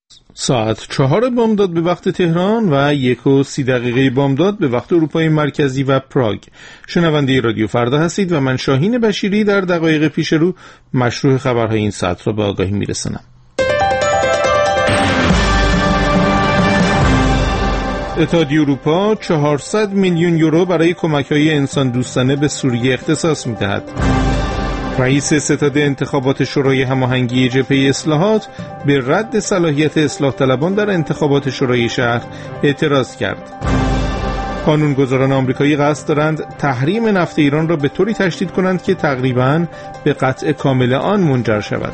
ساعت 4 بامداد به وقت تهران و 1:30 بامداد به وقت اروپای مرکزی و پراگ. شنونده رادیو فردا هستید و من شاهین بشیری در دقایق پیش رو مشروع خبرهای این ساعت را به آگاهی میرسانم. اتحادیه اروپا 400 میلیون یورو برای کمک‌های انسان دوستانه به سوریه اختصاص می‌دهد. رئیس ستاد انتخابات شورای هماهنگی جبهه اصلاحات به رد صلاحیت اصلاح طلبان در انتخابات شورای شهر اعتراض کرد. قانونگذاران آمریکایی قصد دارند تحریم نفت ایران را به طوری تشدید کنند که تقریباً به قطع کامل آن منجر شود.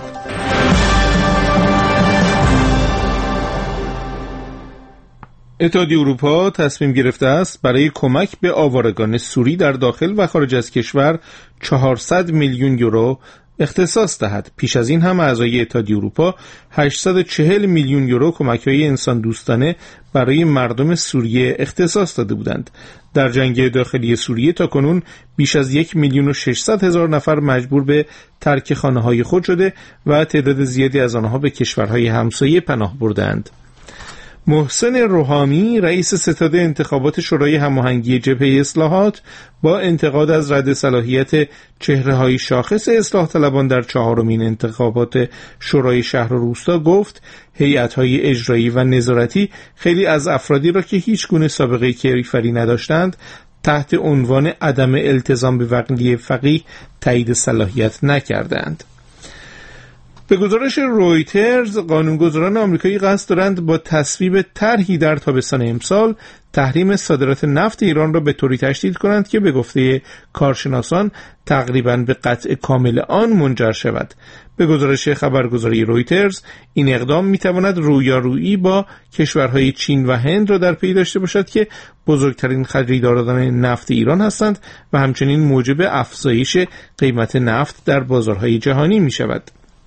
اتحادیه اروپا تصمیم گرفته است برای کمک به آوارگان سوری در داخل و خارج از کشور 400 میلیون یورو اختصاص دهد. پیش از این هم اعضای اتحادیه اروپا 840 میلیون یورو کمک‌های انسان دوستانه برای مردم سوریه اختصاص داده بودند. در جنگ داخلی سوریه تاکنون بیش از 1,600,000 نفر مجبور به ترک خانه‌های خود شده و تعداد زیادی از آنها به کشورهای همسایه پناه بردند. محسن روحانی رئیس ستاد انتخابات شورای هماهنگی جبهه اصلاحات با انتقاد از رد صلاحیت چهره‌های شاخص اصلاح طلبان در 4مین انتخابات شورای شهر و روستا گفت هیئت‌های اجرایی و نظارتی خیلی از افرادی را که هیچ گونه سابقه کیفری نداشتند تحت عنوان عدم التزام به وقیه فقیه تایید صلاحیت نکردند. به گزارش رویترز قانونگذاران آمریکایی قصد دارند با تصویب طرحی در تابستان امسال تحریم صادرات نفت ایران را به طوری تشدید کنند که به گفته کارشناسان تقریباً به قطع کامل آن منجر شود. به گزارش خبرگزاری رویترز این اقدام میتواند رویارویی با کشورهای چین و هند را در پی داشته باشد که بزرگترین خریداران نفت ایران هستند و همچنین موجب افزایش قیمت نفت در بازارهای جهانی میشود.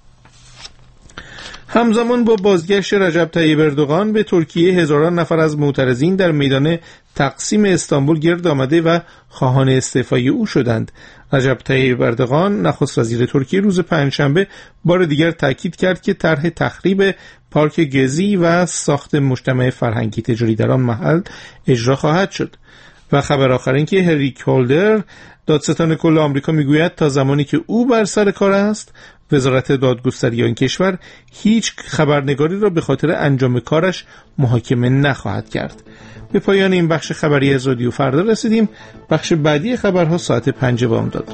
همزمان با بازگشت رجب طیب اردوغان به ترکیه هزاران نفر از معترضین در میدان تقسیم استانبول گرد آمده و خواهان استعفای او شدند. رجب طیب اردوغان نخست وزیر ترکیه روز پنجشنبه بار دیگر تاکید کرد که طرح تخریب پارک گزی و ساخت مجتمع فرهنگی تجاری در آن محل اجرا خواهد شد. و خبر آخر این که هنری کولدر دادستان کل آمریکا میگوید تا زمانی که او بر سر کار است وزارت دادگستری این کشور هیچ خبرنگاری را به خاطر انجام کارش محاکمه نخواهد کرد. به پایان این بخش خبری از رادیو فردا رسیدیم. بخش بعدی خبرها ساعت 5 بامداد.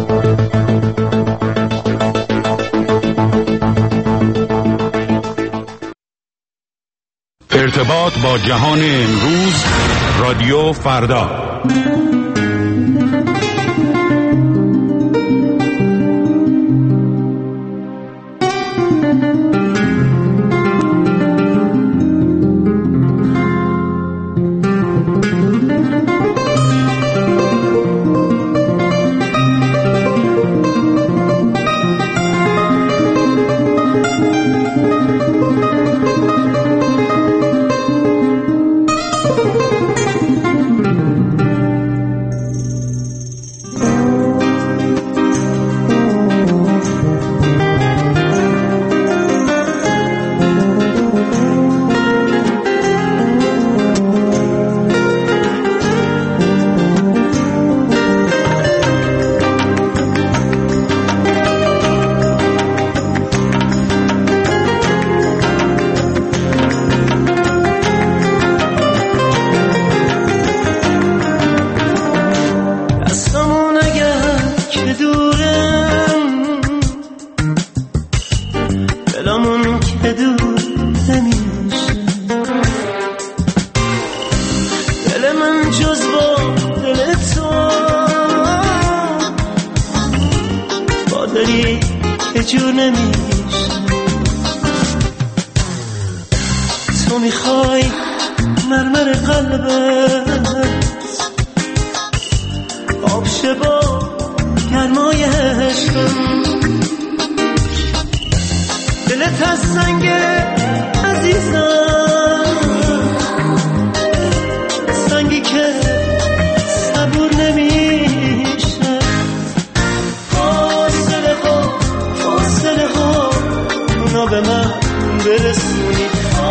ارتباط با جهان امروز، رادیو فردا. تو میخوای مرمر قلبت آب شه با گرمای عشقم، دلت از سنگ عزیزم، سنگی که صبور نمیشه. فاصله ها اونا به من برسونی،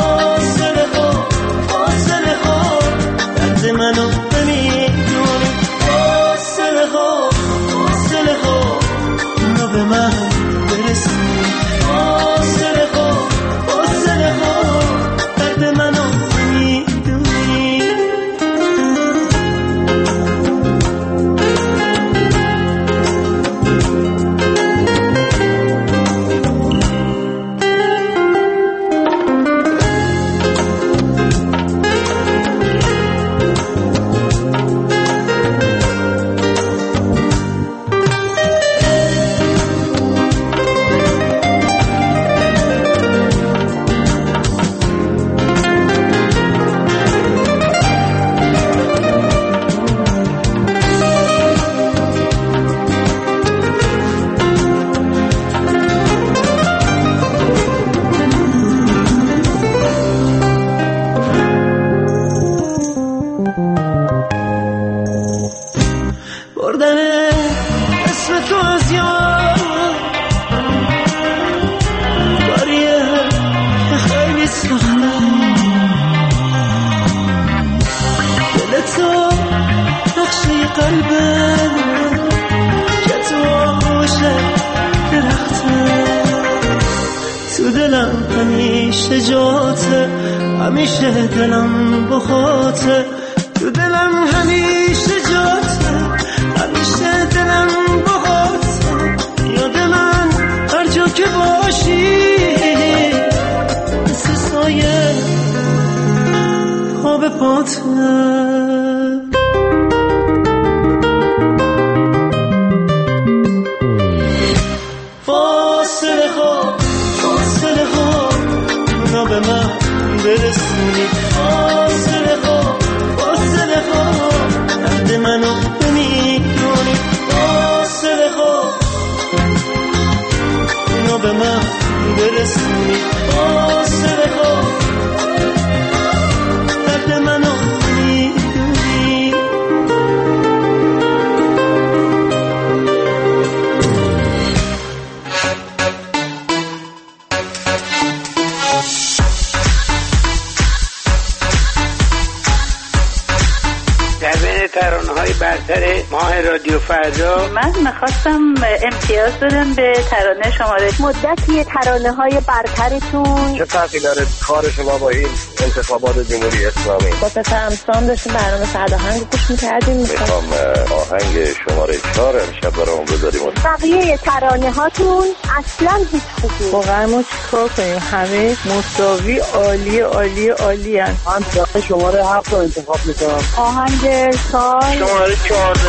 همیشه جاته، همیشه دلم بخاطه، تو دلم همیشه جاته، همیشه دلم بخاطه، یاد من هر جا که باشی مثل سایه پا به پاته. به من برسونی، فاصله ها درد منو نمیدونی، فاصله ها اینو به من برسونی، فاصله ها درد منو نمیدونی. ترانه‌های برتر ماه رادیو فردا. من می‌خواستم امتیاز بدم به ترانه شماره. مدتی ترانه‌های برترتون چه فرقی داره کار شما با این انتخابات جمهوری اسلامی؟ با پسرم سام داشتیم برنامه سرداهنگ گوش می‌کردیم. می‌خوام آهنگ شماره 4 امشب برامون بذاریم. بقیه ترانه‌هاتون اصلاً هیچ خوبی. واقعا ما چیکار کنیم؟ همه مساوی عالی عالی عالی ان. من شماره 7 رو انتخاب می‌کنم. آهنگ سال شماره 14.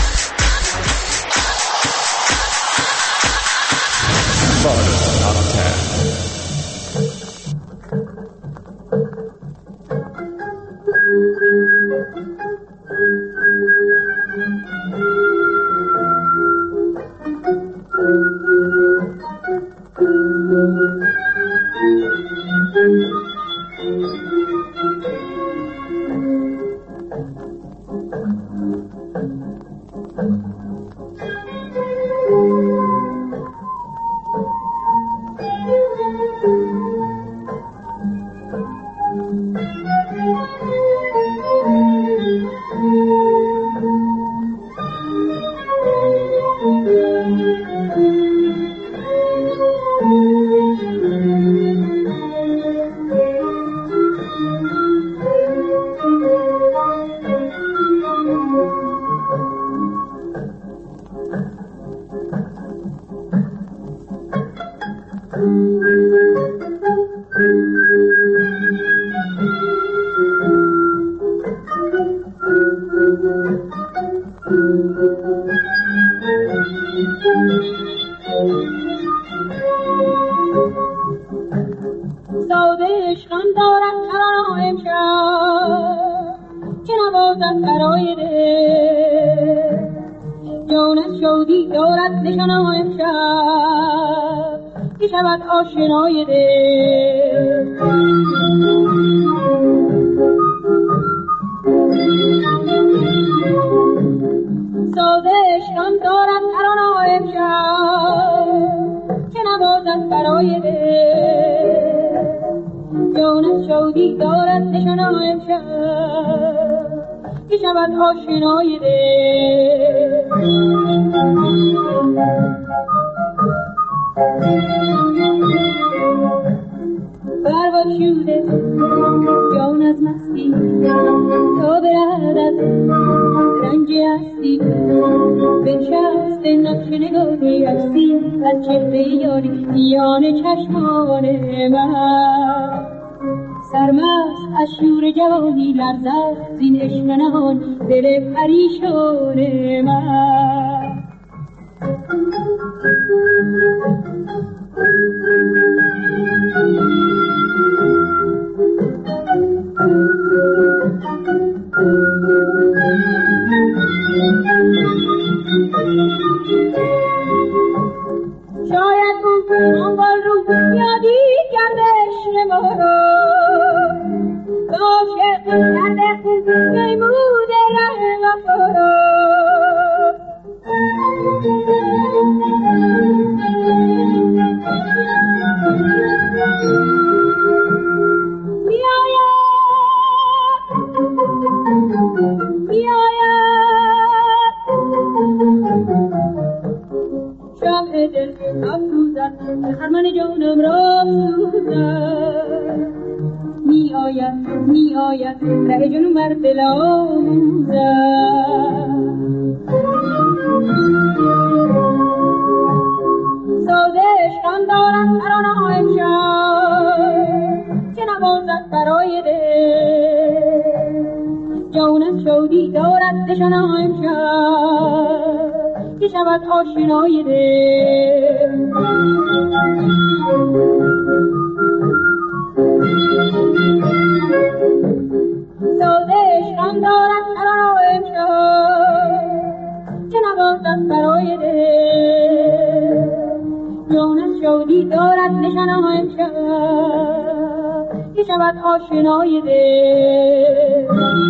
آشنای دل ساده عشقم دارد ترانه امشب که نوازد برای دل جانت شادی دارد نشانه امشب که شود آشنای دل برباد شده جان از مستی تا برد از رنج هستی بنشست نقش نگاهی عکسی از چهره یاری میان چشمان من سرمست از شور جوانی لرزد زین عشق نهان دل پریشان من شاید اون آنگال رو یادی کرده عشق ما رو عاشق کرده خود میمود ره وفا رو شمع دل افروزد خرمن جانم را سوزد می آید ره جنو بر دل آموزد ساده عشقم دارد ترانه ها امشب که نوازد برای دل جانم شودی دارد نشانه ها امشب که شود آشنای دل ساده عشقم دارد ترانه ها امشب که نوازد برای دل جانم شودی دارد نشانه ها امشب که شود آشنای دل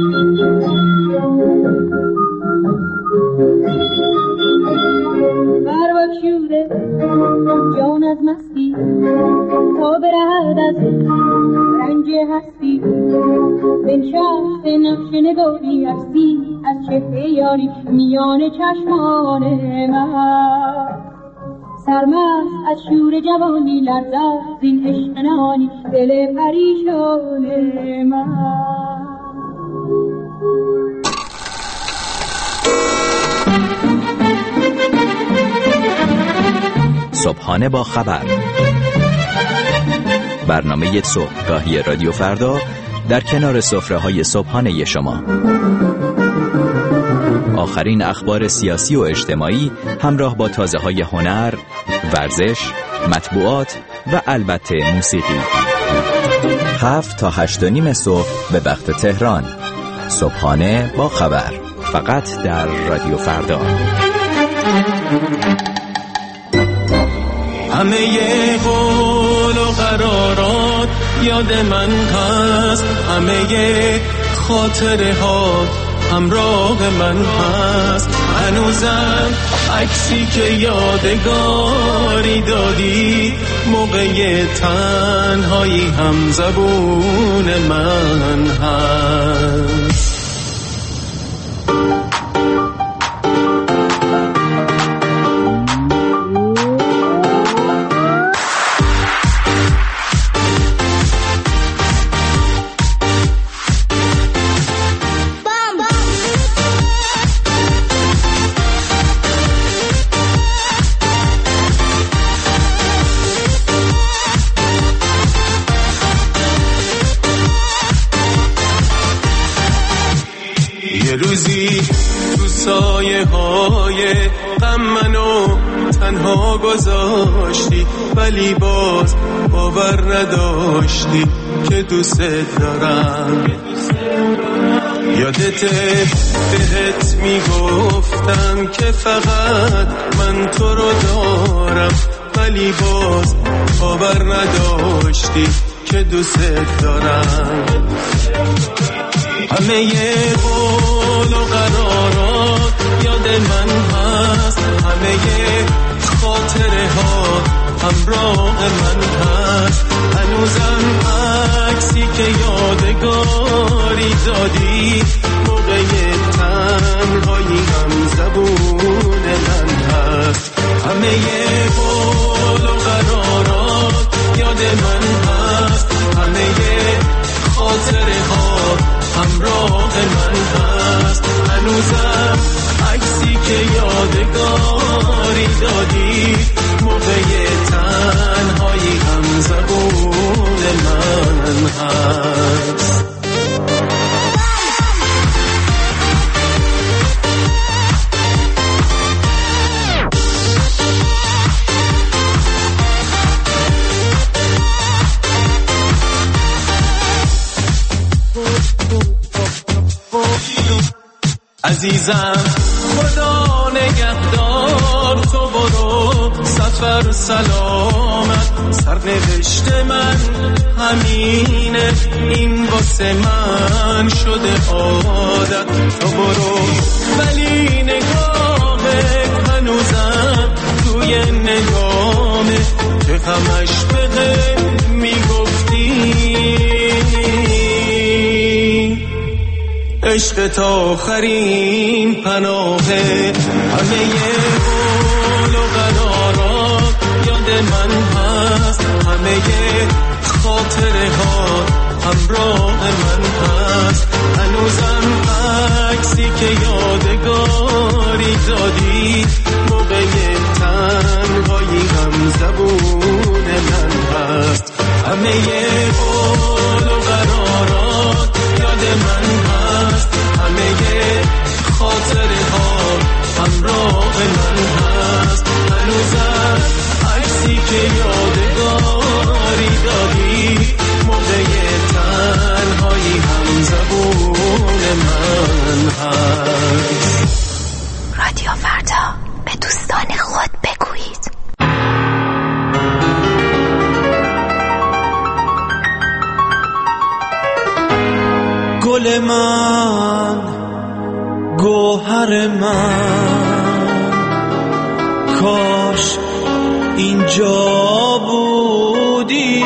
بربکشوده جان از مستی تا برهد از رنج هستی بنشست نقش نگاری هستی از چهره یاری میان چشمان من سرمست از شور جوانی لرزد زین عشق نهانی دل پریشان من صبحانه با خبر، برنامه صبحگاهی رادیو فردا در کنار سفره‌های صبحانه شما. آخرین اخبار سیاسی و اجتماعی همراه با تازه‌های هنر، ورزش، مطبوعات و البته موسیقی. 7 تا 8:30 صبح به وقت تهران. صبحانه با خبر، فقط در رادیو فردا. همه قول و قرارات یاد من هست، همه خاطره ها همراه من هست، هنوزم عکسی که یادگاری دادی موقع تنهایی هم زبون من هست. یه روزی تو سایه های غم منو تنها گذاشتی، ولی باز باور نداشتی که دوست دارم. یادته بهت میگفتم که فقط من تو رو دارم، ولی باز باور نداشتی که دوست دارم. همه قول و قرارات یاد من هست، همه خاطره ها همراه من هست، هنوزم عکسی که یادگاری دادی موقع تنهایی هم زبون من هست. همه قول و قرارات یاد من هست، همه خاطره ها همراه من هست، هنوزم عکسی که یادگاری دادی موقع تنهایی هم زبون من هست. عزیزم خدا نگهدار، تو برو سفر سلامت، سرنوشت من همینه، این واسه من شده عادت. تو برو ولی نگاهت هنوزم توی نگامه که همش بده میگفتی عشق تا آخرین پناهه. همه قول و قرارات یاد من هست، همه خاطره ها همراه من هست. هنوزم عکسی که یادگاری دادی موقع تنهایی هم زبون من هست. همه قول و قرارات یاد من هست، همه خاطره ها همراه من هست. هنوزم عکسی که یادگاری دادی موقع تنهایی هم زبون من هست. رادیو فردا، به دوستان خود بگویید. گل من، گوهر من، کاش اینجا بودی.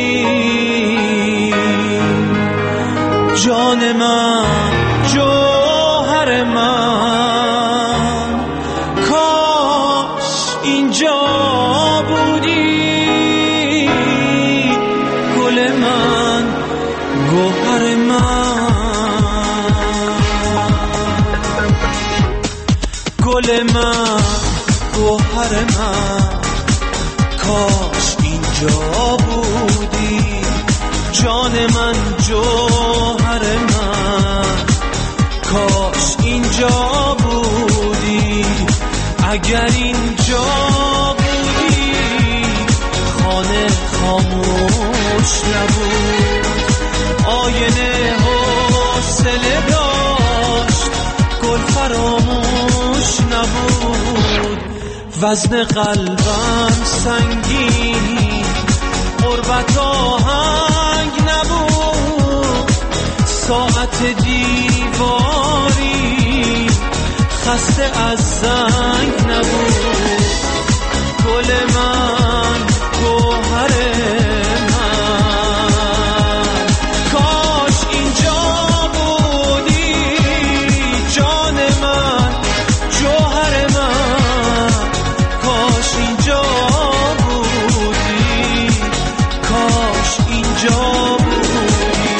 جان من، جوهر من، کاش اینجا بودی. گل من، گوهر من، گل من، گوهر من، کاش اینجا بودی. جان من، جوهر من، کاش اینجا بودی. اگر اینجا بودی خانه خاموش نبود، آینه حوصله داشت، گل فراموش نبود. وزن قلبم سنگین، غربت آهنگ نبود. ساعت دیواری خسته از زنگ نبود. گل من، گوهر من، کاش اینجا بودی. جان من، جوهر من، کاش اینجا بودی. کاش اینجا بودی.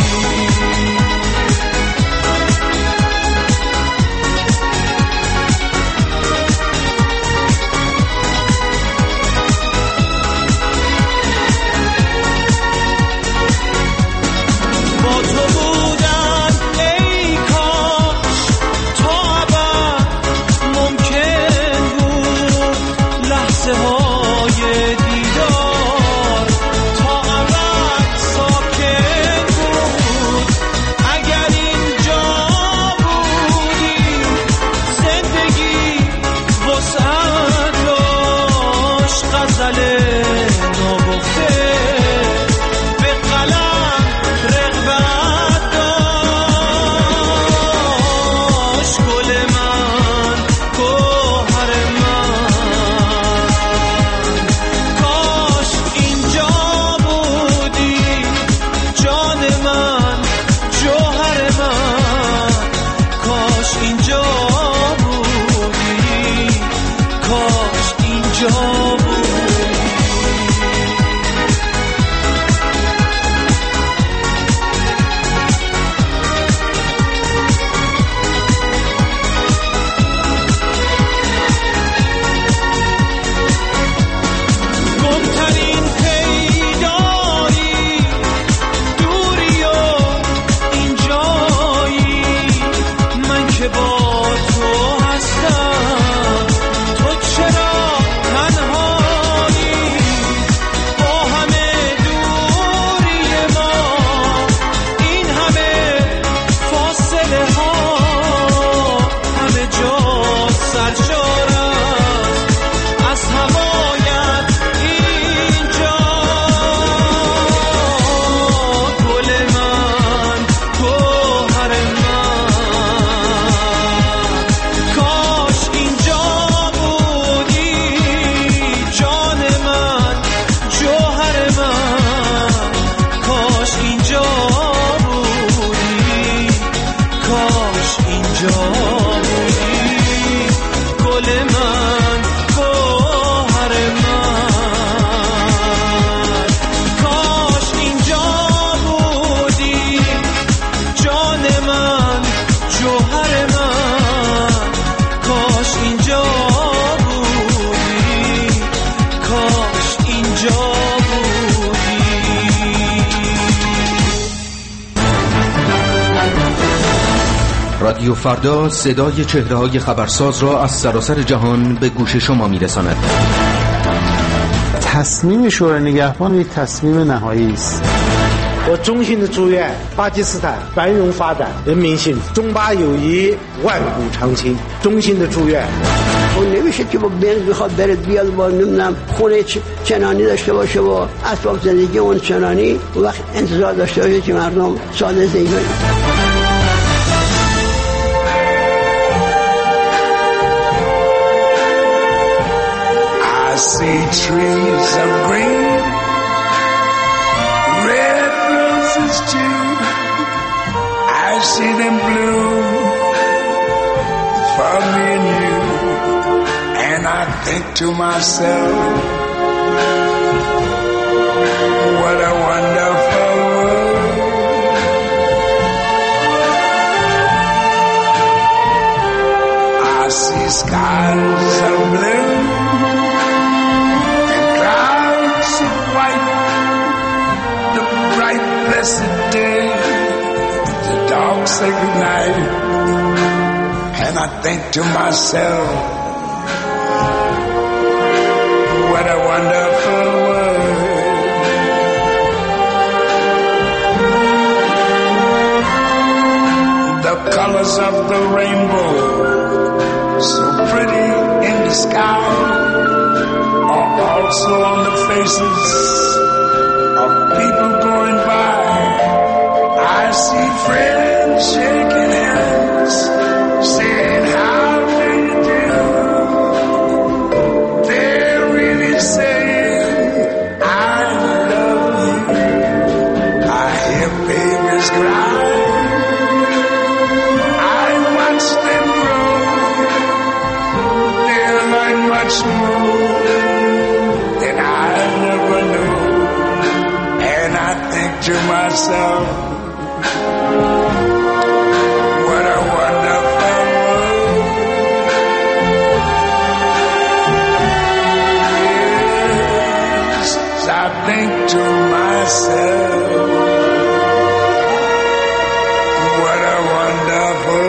رادیو فردا صدای چهره‌های خبرساز را از سراسر جهان به گوش شما می‌رساند. تصمیم شورای نگهبان یک تصمیم نهایی است. 我衷心的祝愿巴基斯坦繁荣发展，人民幸福，中巴友谊万古长青。衷心的祝愿。 اون نمیشه که با بنز بخواد بره بیاد با نمیدونم خونه چنانی داشته باشه و اسباب زندگی اون چنانی و وقت انتظار داشته باشه که مردم ساده زندگی I see trees of green, red roses too. I see them bloom for me and you. And I think to myself, what a wonderful world. I see skies of blue and clouds of white, the bright blessed day, the dark sacred night. And I think to myself, what a wonderful world. The colors of the rainbow, so pretty in the sky, are also on the faces of people going by. I see friends shaking hands, saying how do you do. They're really saying I love you. I hear babies cry, I watch them grow. They're like much more than I never knew. And I think to myself, what a wonderful world. Yes, I think to myself, what a wonderful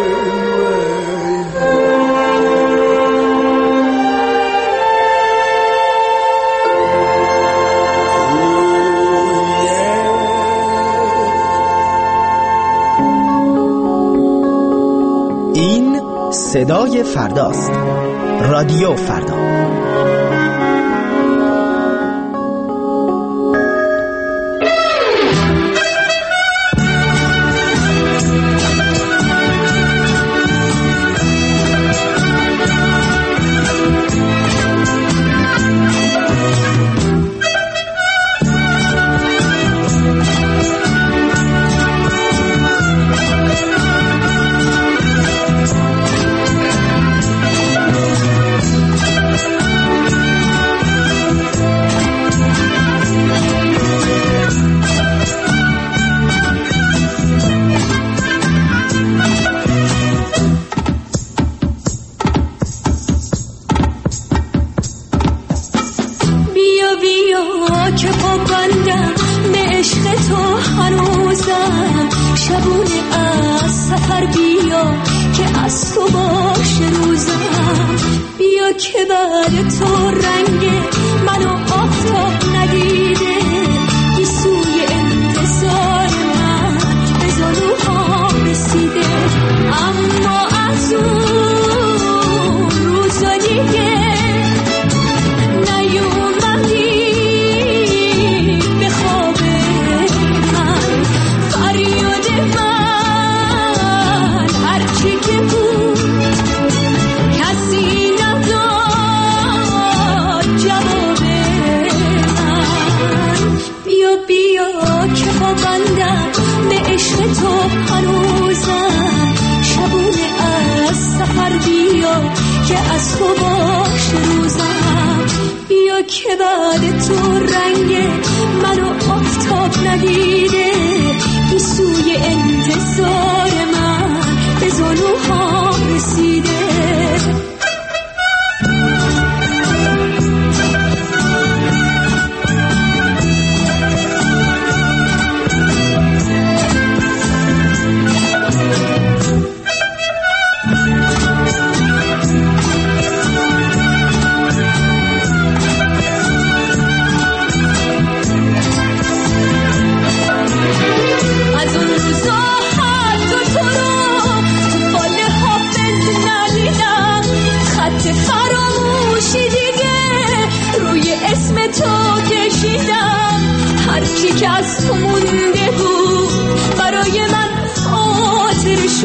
صدای فرداست. رادیو فردا.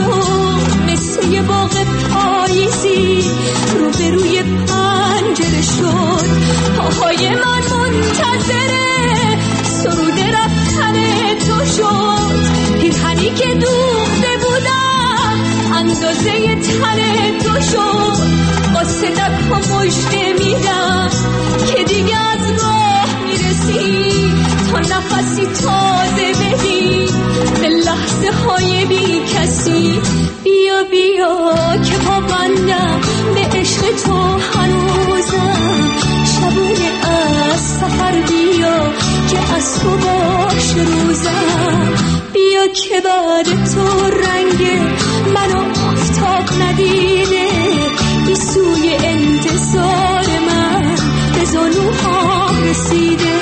شد، مثل یه باغ پاییزی روبروی پنجره شد. پاهای من منتظره سرود رفتن تو شد. پیرهنی که دوخته بودم اندازه تن تو شد. قاصدک ها مژده میدم که دیگه از راه میرسی، تا نفسی تازه بدی به لحظه های بی کسی. بیا بیا که پابندم به عشق تو هنوزم، شبونه از سفر بیا که از تو باش روزم. بیا که بعد تو رنگ منو آفتاب ندیده، بی سوی انتظار من به زانوهام رسیده.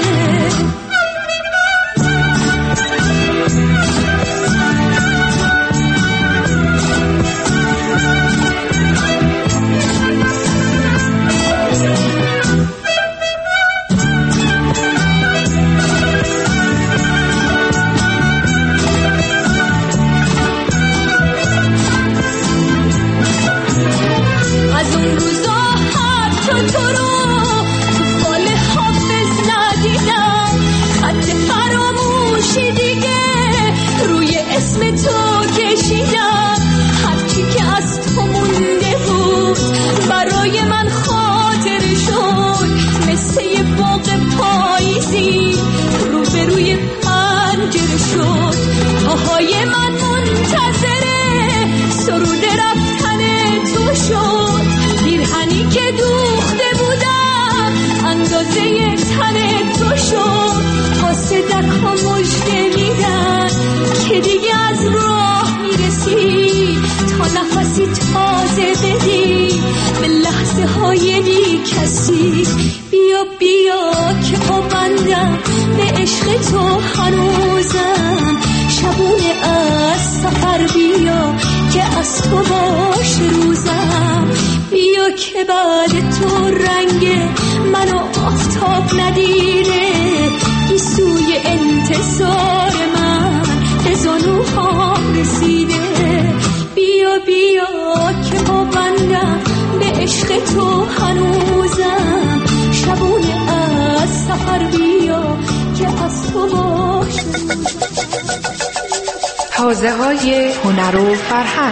بیا بیا که پابندم به عشق تو هنوزم، شبونه از سفر بیا که از تو باش روزم. بیا که بعد تو رنگ منو آفتاب ندیده، بی سوی انتظار من به زانوهام رسیده. بیا بیا که پابندم به عشق تو هنوزم، شبونه از سفر بیا که از تو باش. حوزه های هنر و فرهنگ.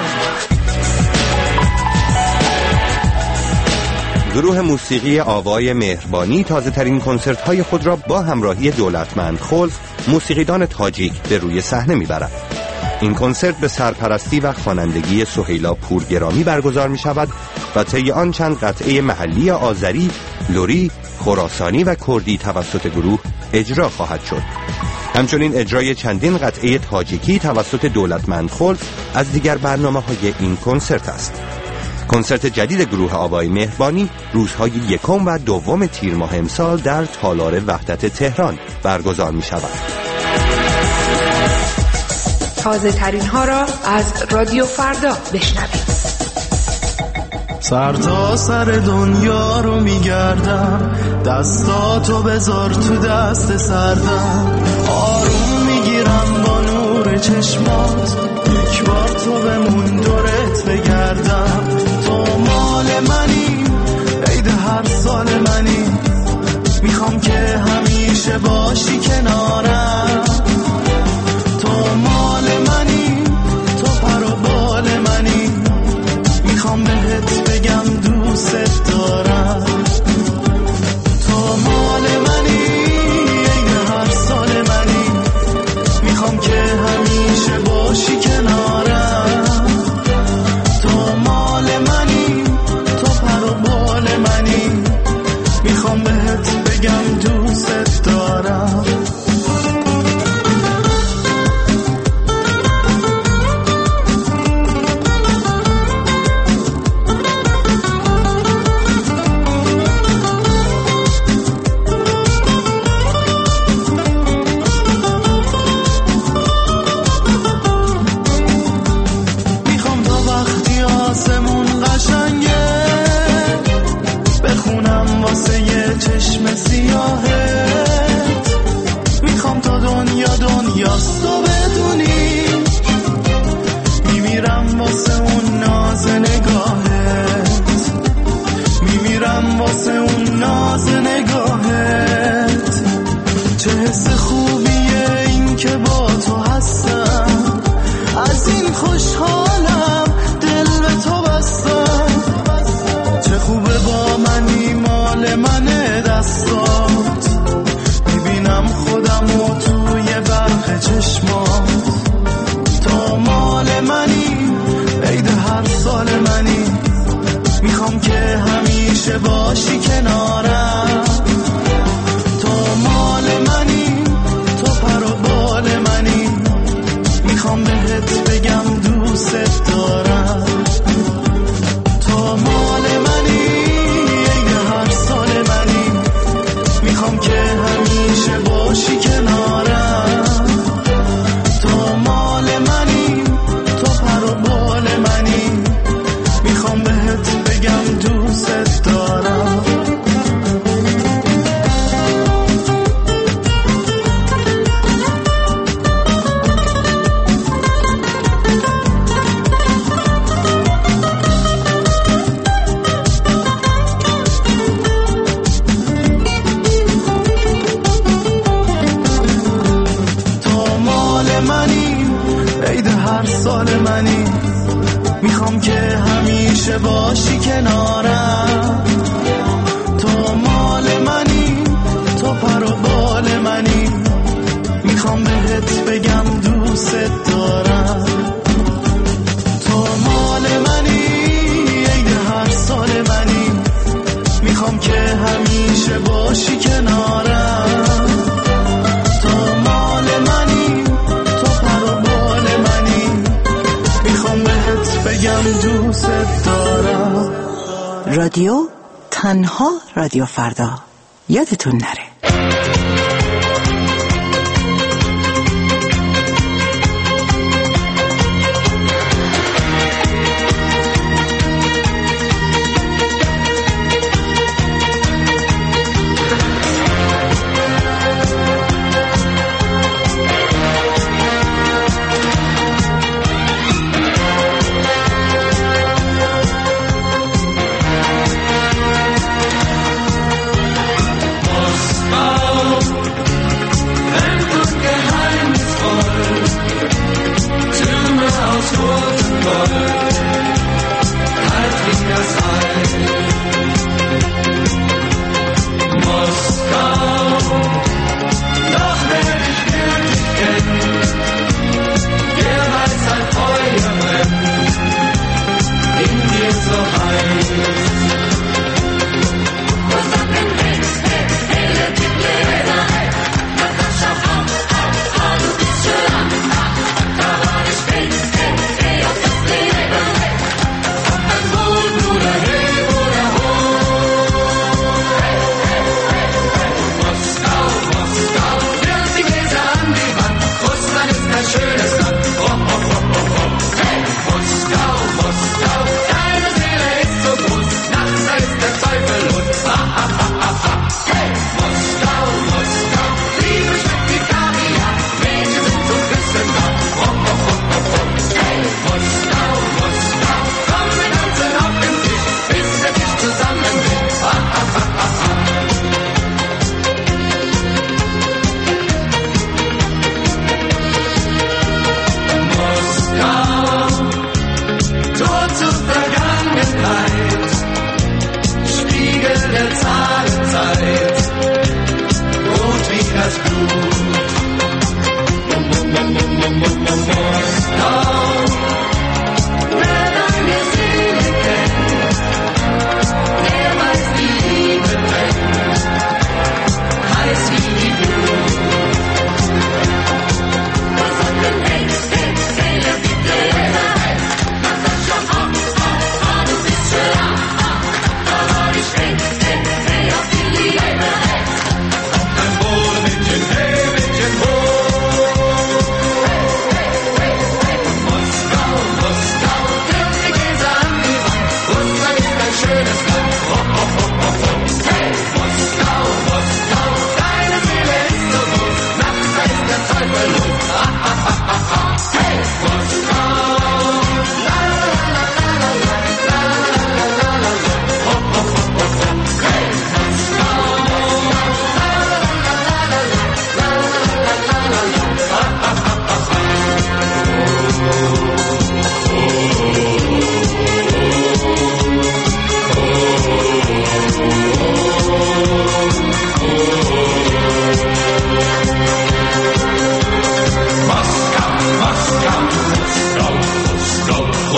گروه موسیقی آوای مهربانی تازه ترین کنسرت های خود را با همراهی دولتمند خلف موسیقیدان تاجیک به روی صحنه میبرد. این کنسرت به سرپرستی و خوانندگی سهیلا پورگرامی برگزار می شود و طی آن چند قطعه محلی آذری، لری، خراسانی و کردی توسط گروه اجرا خواهد شد. همچنین اجرای چندین قطعه تاجیکی توسط دولتمند خلف از دیگر برنامه‌های این کنسرت است. کنسرت جدید گروه آوای مهربانی روزهای 1 و 2 تیر ماه امسال در تالار وحدت تهران برگزار می شود. تازه ترین ها را از رادیو فردا بشنوید. سر تا سر دنیا رو میگردم، دستاتو بذار تو دست سردم، آروم میگیرم با نور چشمات، یک بار تو بمون دورت بگردم. تو مال منی، عید هر سال منی، میخوام که همیشه باشی کنارم. تو مال منی، تو پر و بال منی، میخوام بهت بگم دوست دارم. تو مال منی، عید هر سال منی، میخوام که همیشه باشی کنارم. تو مال منی، تو پر و بال منی، میخوام بهت بگم دوست واسه اون ناز نگاهت، چه حس خوبیه این که با تو هستم، از این خوشحالم دل به تو بستم، چه خوبه با منی مال منه دستات، میبینم خودمو توی برق چشمات، تو مال منی عید هر سال منی، میخوام که همیشه باشی کنارم، تو مال منی تو پر و بال منی، میخوام بهت بگم دوست دارم، تو مال منی عید هر سال منی، میخوام که همیشه باشی کنارم، تو مال منی تو پر و بال منی، میخوام بهت بگم دوست دارم. تو مال منی عید هر سال منی، میخوام که همیشه باشی کنارم، تو مال منی تو پر و بال منی، میخوام بهت بگم دوست دارم، تو مال منی عید هر سال منی، میخوام که همیشه باشی کنارم، تو مال منی تو پر و بال منی، میخوام بهت بگم دوست دارم. رادیو تنها رادیو فردا، یادتون نره.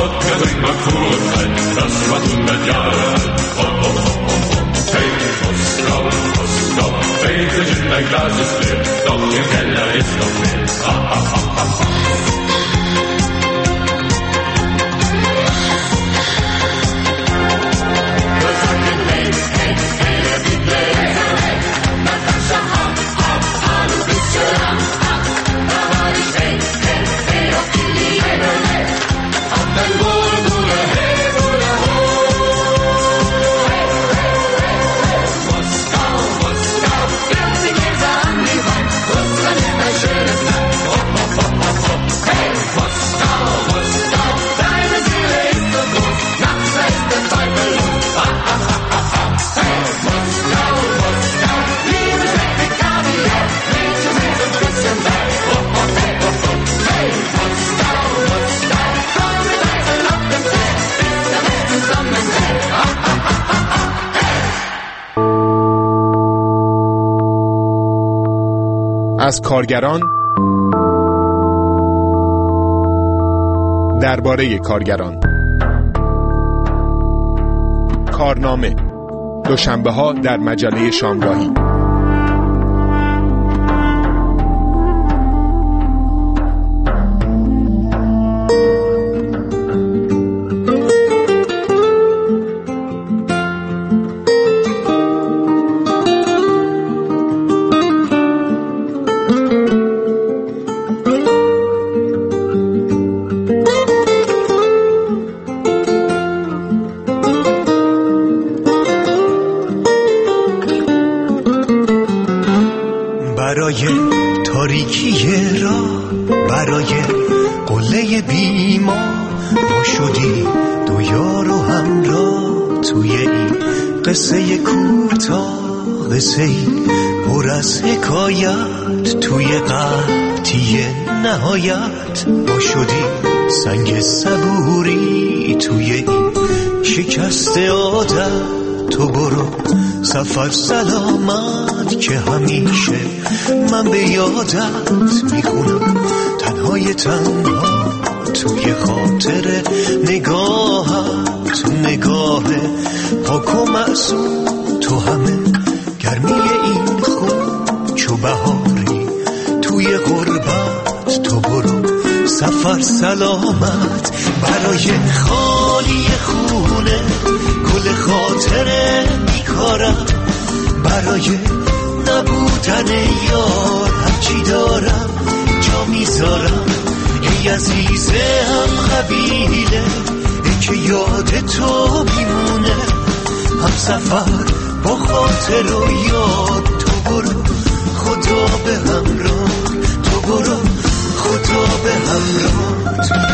از کارگران درباره کارگران. کارنامه دوشنبه‌ها در مجله شامگاهی. قصه کوتاه، قصه پر از حکایت، توی قحطی نهایت ما شدیم سنگ صبوری. توی این شکست عادت تو برو سفر سلامت، که همیشه من به یادت میخونم تنهای تنها توی خاطر نگاهت، تو نگاه پاک و معصوم، تو همه گرمی این خون چو بهاری توی غربت. تو برو سفر سلامت برای خالی خونه، گل خاطره بیکارم برای نبودن یار. هرچی دارم جا میذارم ای عزیزه هم قبیله، که یاد تو میمونه هم سفر با خاطر و یاد. تو برو خدا به همراه، تو برو خدا به همراه.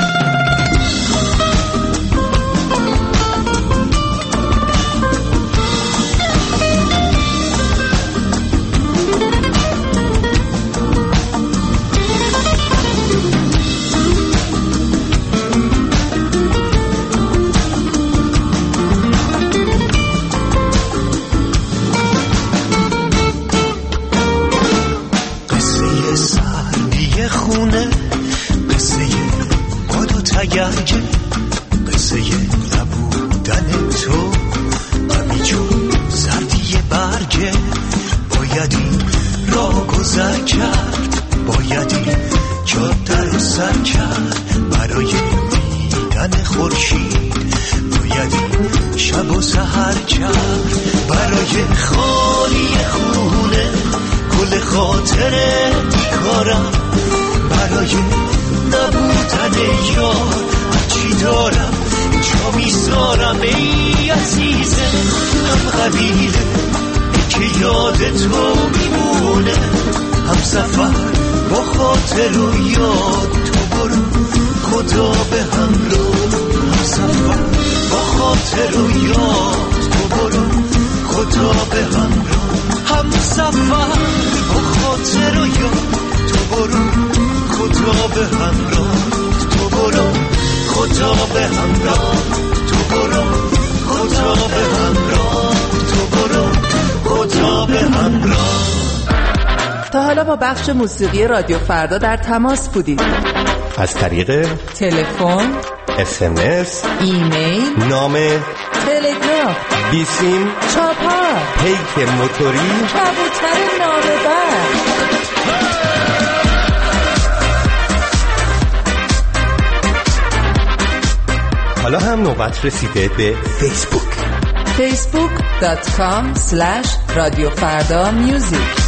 قصه نبودن تو همینجور سردی برگه، بایدی راه گذر کرد، بایدی جاده رو سر کرد برای دیدن خورشید، بایدی شب و سحر کرد برای خالی خونه، گل خاطره بیکارم برای نبودن یار. هرچی دارم جا میذارم ای عزیزه هم قبیله، که یاد تو میمونه هم سفر با خاطر و یاد. تو برو خدا به همراه، هم سفر با خاطر و یاد. تو برو خدا به همراه، هم سفر با خاطر و یاد. تو برو خدا به همراه، تو برو خدا به همراه، تو برو خدا به همراه، تو برو خدا به همراه. تا حالا با بخش موسیقی رادیو فردا در تماس بودید؟ از طریق تلفن، SMS، ایمیل، نامه، تلگراف، بیسیم، چاپار، پیک موتوری، کبوتر نامه‌بر. حالا هم نوبت رسیده به فیسبوک. facebook.com/radiofardamusic.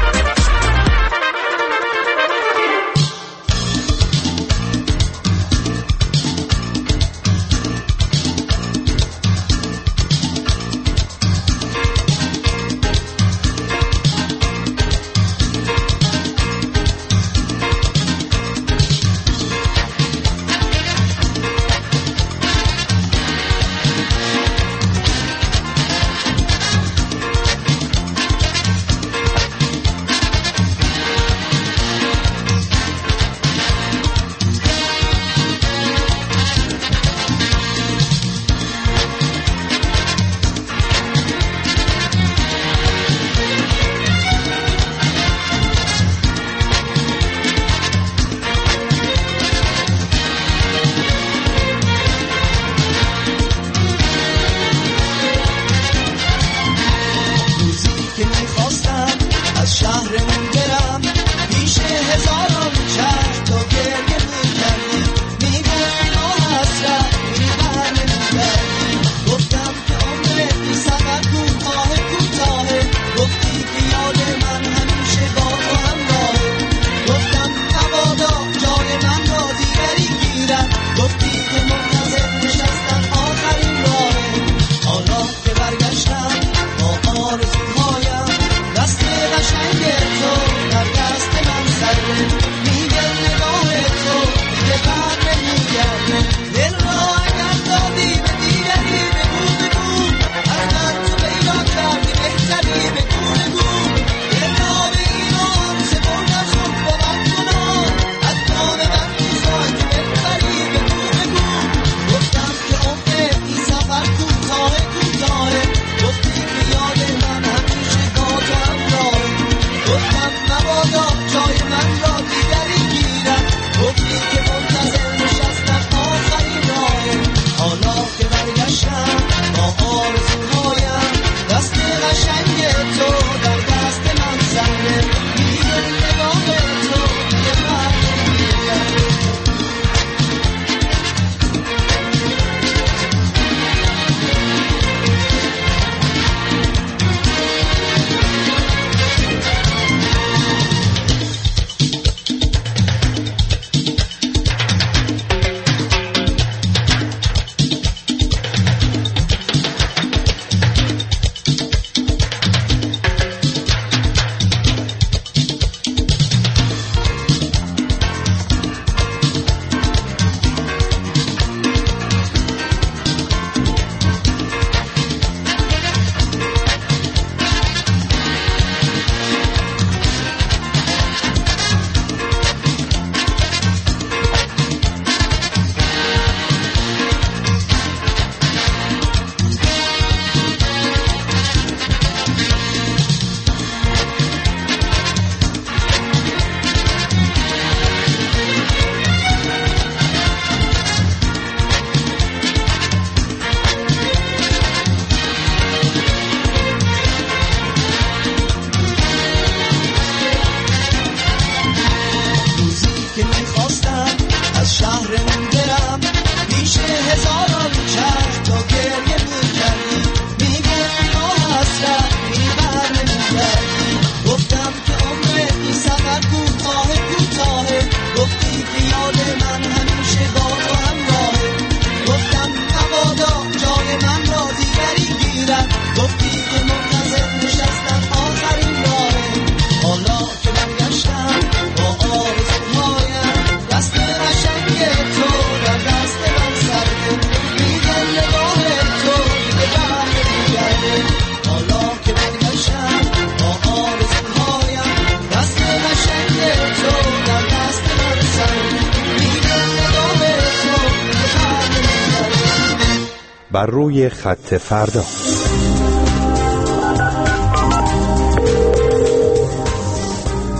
بر روی خط فردا. قبل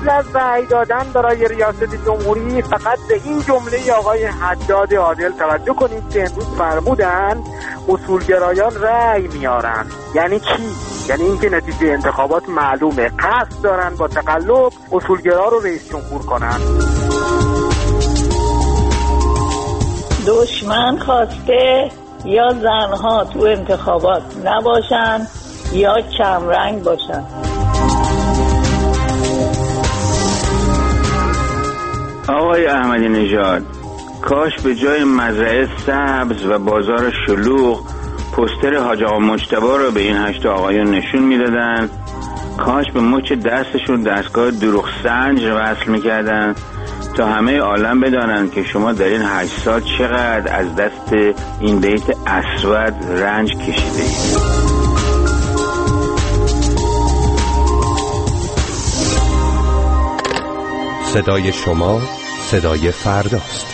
قبل از رأی دادن برای ریاست جمهوری فقط به این جمله آقای حداد عادل توجه کنید که امروز فرمودن اصولگرایان رأی میارن. یعنی چی؟ یعنی اینکه نتیجه انتخابات معلومه، قصد دارن با تقلب اصولگرا رو رئیس جمهور کنن. دشمن خواسته یا زنها تو انتخابات نباشن یا کمرنگ باشن. آقای احمدی نژاد، کاش به جای مزرعه سبز و بازار شلوغ پوستر حاج آقا مجتبی رو به این 8 آقایون نشون میدادن. کاش به مچ دستشون دستگاه دروغ سنج وصل میکردن تا همه عالم بدانن که شما در این 8 سال چقدر از دست این بیت اسود رنج کشیده اید. صدای شما صدای فرداست.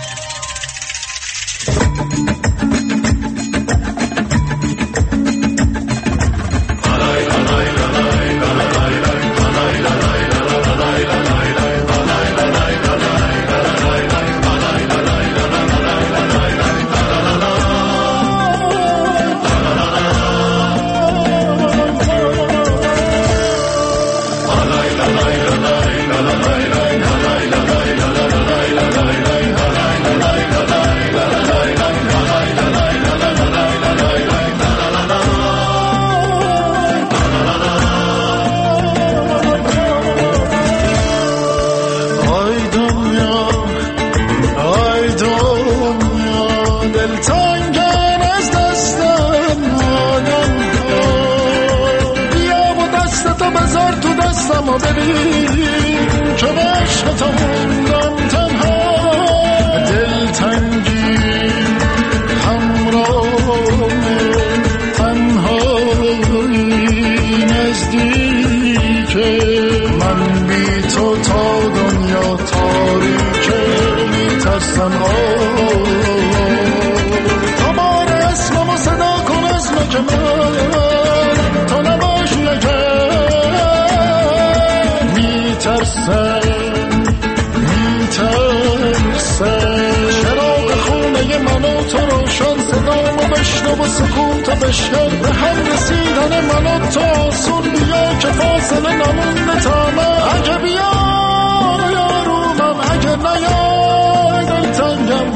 و سکوت بشکر به هم رسیدن من و تو آسون بیا که فاصله نمونده تا من اگه بیا یارومم اگه نیای دل تنگم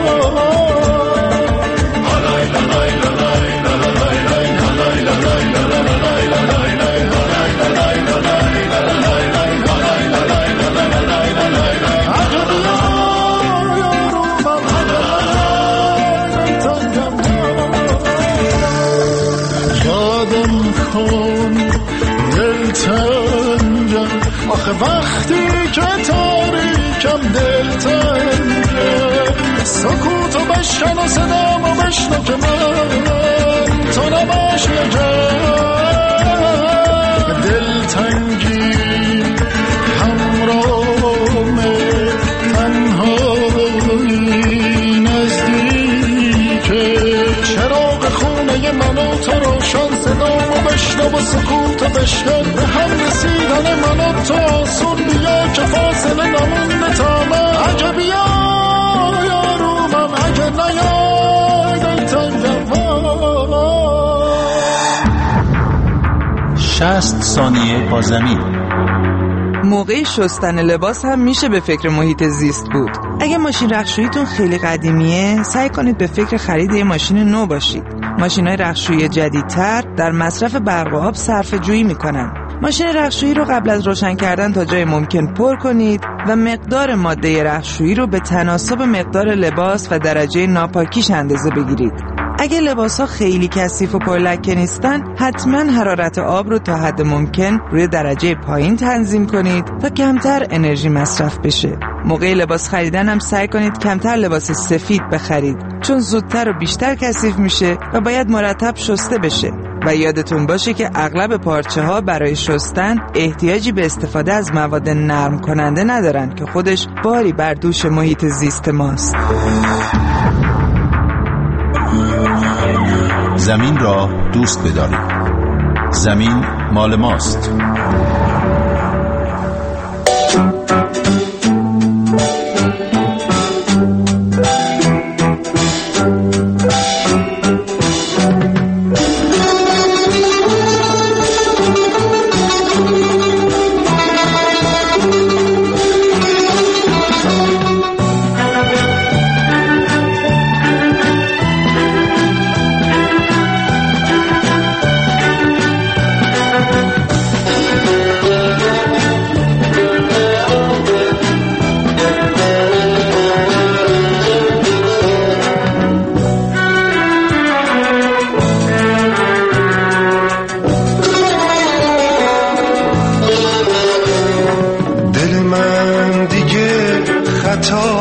آخه وقتی که تاریکم دلتنگه سکوتو بشکن و صدامو بشنو که من تو نباش نگه دلتنگی همراهمه تنهایی نزدیکه چراغ خونه من و تو روشن صدامو بشنو و سکوتو بشکن به هم رسیدن من و تو آسون بیا که فاصله نمونده تا من اگه بیا یارومم اگه نیای دلتنگم 60 ثانیه با زمین. موقع شستن لباس هم میشه به فکر محیط زیست بود. اگه ماشین رختشوییتون خیلی قدیمیه سعی کنید به فکر خرید یه ماشین نو باشید. ماشین‌های رختشویی جدیدتر در مصرف برق و آب صرفه‌جویی میکنن. ماشین رختشویی رو قبل از روشن کردن تا جای ممکن پر کنید و مقدار ماده رختشویی رو به تناسب مقدار لباس و درجه ناپاکیش اندازه بگیرید. اگه لباس‌ها خیلی کثیف و پرلکه نیستن حتما حرارت آب رو تا حد ممکن روی درجه پایین تنظیم کنید تا کمتر انرژی مصرف بشه. موقع لباس خریدن هم سعی کنید کمتر لباس سفید بخرید چون زودتر و بیشتر کثیف میشه و باید مرتب شسته بشه. و یادتون باشه که اغلب پارچه‌ها برای شستن احتیاجی به استفاده از مواد نرم کننده ندارن که خودش باری بر دوش محیط زیست ماست. زمین را دوست بدارید. زمین مال ماست.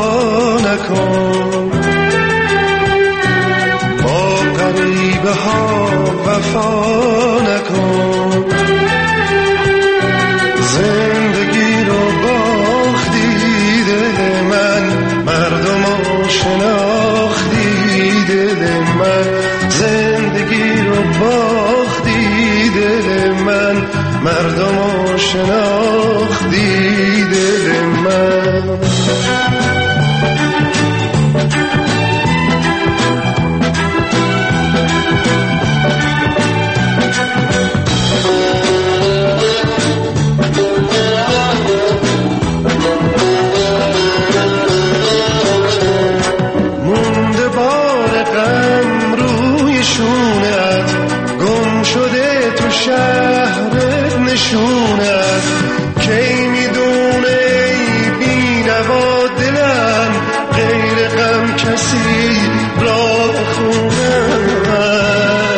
نکن، با غریبه ها وفا نکن. زندگی رو باختی دل من، مردم رو شناختی دل من. زندگی رو باختی دل من، مردم رو شناختی دل من. مونده بار غم روی شونت، گم شده تو شهرت نشونت. کی میدونه ای بی نوا دلم، غیر غم کسی را خونت.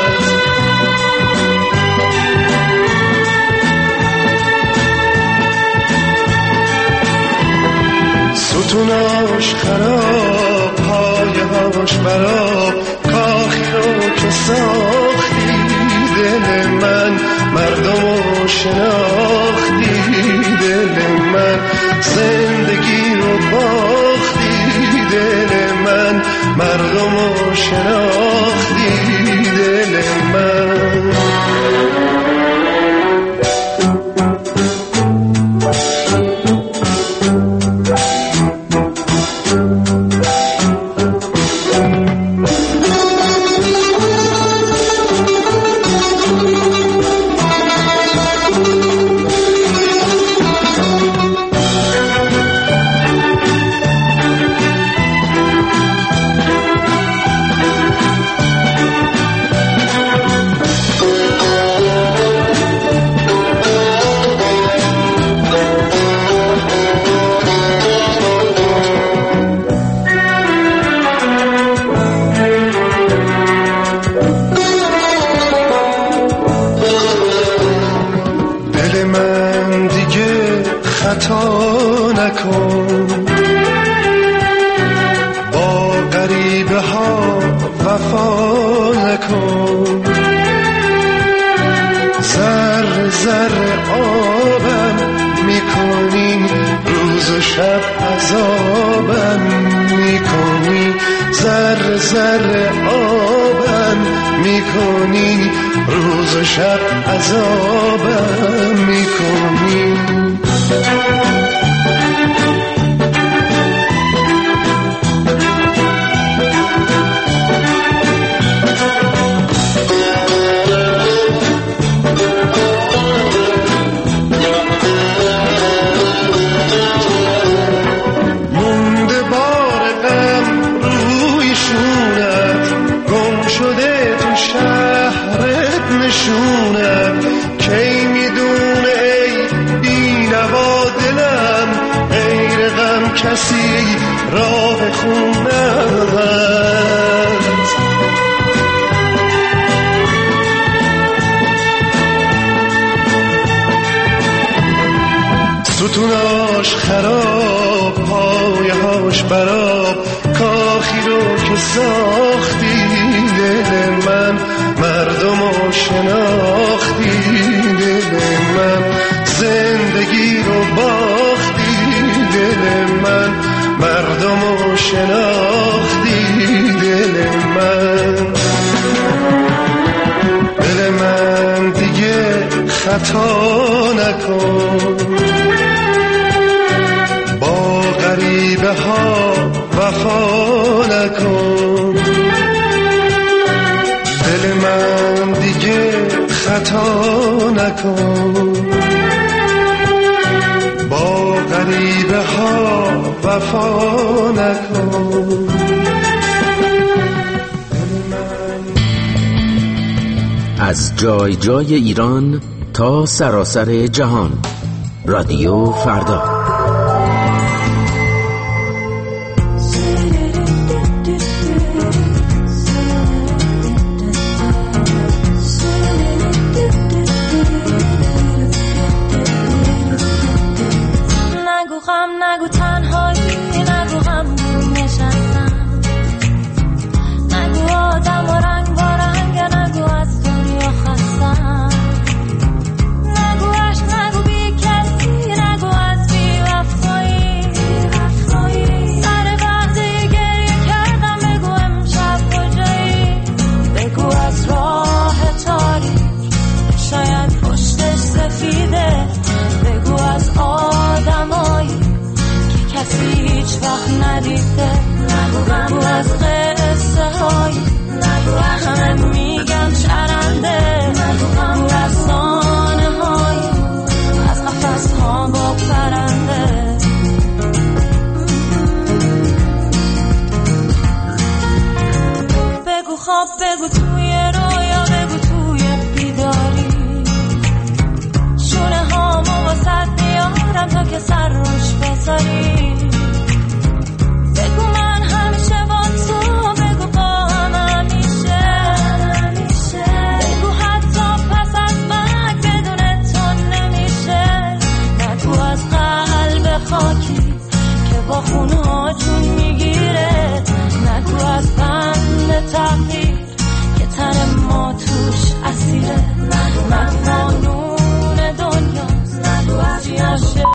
ستوناش خراب، پایهاش براب، کاخی رو که ساختی دل من، مردم رو شناختی دل من. زندگی رو باختی دل من، مردم رو شناختی دل من. خطا نکن، با غریبه ها وفا نکن. ذره ذره آبم میکنی، روز و شب عذابم میکنی. ذره ذره آبم میکنی، روز و شب عذابم میکنی. مونده بار غم روی شونت، گم شده تو شهرت نشونت. کی میدونه ای بی نوا دلم، غیر غم کسی راه خونت. ستوناش خراب، پایهاش براب، کاخی رو که ساختی دل من، مردم رو شناختی دل من. زندگی رو باختی دل من، مردم رو شناختی دل من. دل من دیگه خطا نکن، با غریبه ها وفا نکن. دل من دیگه خطا نکن، با غریبه ها وفا نکن. از جای جای ایران تا سراسر جهان، رادیو فردا. نگو تنهایی، نگو غم خونه جون میگیره. نگو از بند تقدیر که تن ما توش اسیره. من قانون دنیا نگو از